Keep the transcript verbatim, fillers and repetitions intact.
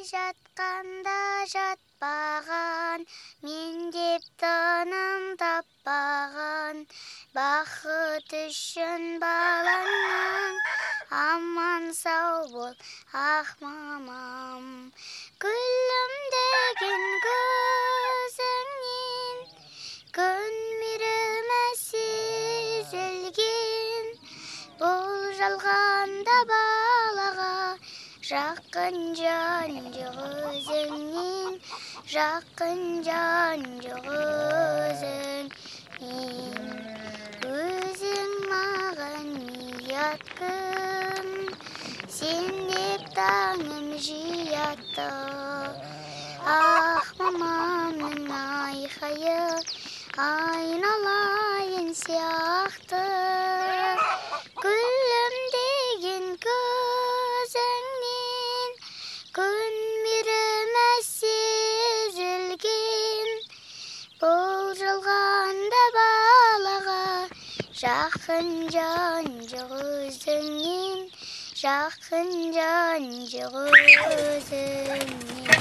жатқанда жатпаған, мен деп тыным таппаған, бақыт үшін балаңнан аман сау бол, ақ мамам. Күлімдеген көзіңнен күн мейірімі сезілген, бұл жалғанда балаға жақын жан жоқ өзіңнен, жақын жан жоқ өзіңнен. Өзің маған мият күн, сен деп таңым жиятты, ақ мамамның айқайы айналайын сияқты. Күлімдеген көзіңнен күн мейірімі сезілген, бұл жалғанда балаға жақын жан жоқ өзіңнен, жақын жан жоқ өзіңнен.